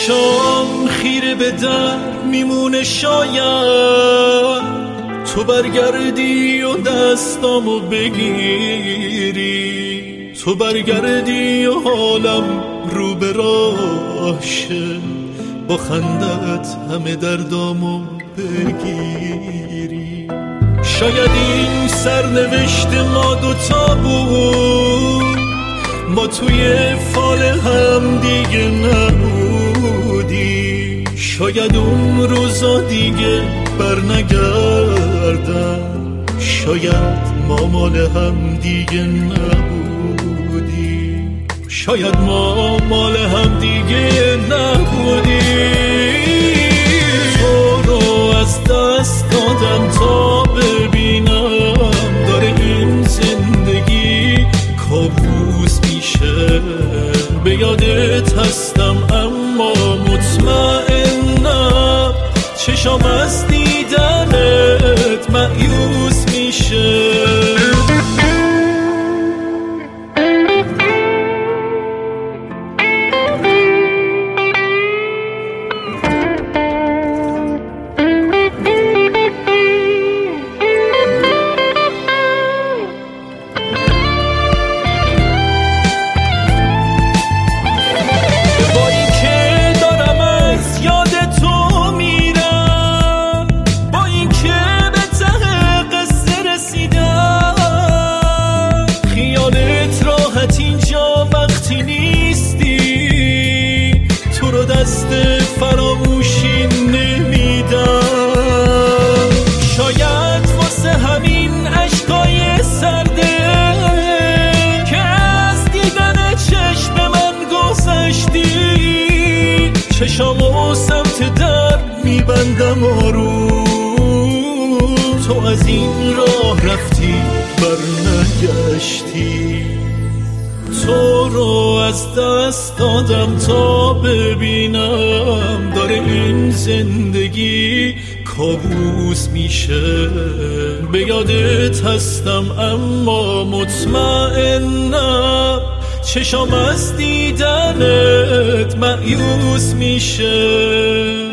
چشام خیره به در میمونه، شاید تو برگردی و دستامو بگیری، تو برگردی و حالم رو به راه شه، با خندت همه دردامو بگیری. شاید این سرنوشت ما دوتا بود، ما توی فال هم دیگه نبودی. شاید اون روزا دیگه بر نگردن، شاید ما مال هم دیگه نبودی، شاید ما مال هم دیگه نبودی. تو رو از دست دادم تا ببینم داره این زندگی کابوس میشه. به یادت هستم اما مطمئنم چشام از دیدنت مایوس میشه. دست فراموشی نمیدم، شاید واسه همین عشقای سرده که از دیدن چشم من گذشتی. چشامو سمت در میبندم آروم، تو از این راه رفتی برنگشتی. تو رو از دست دادم تا ببینم داره این زندگی کابوس میشه. به یادت هستم اما مطمئنم چشام از دیدنت مایوس میشه.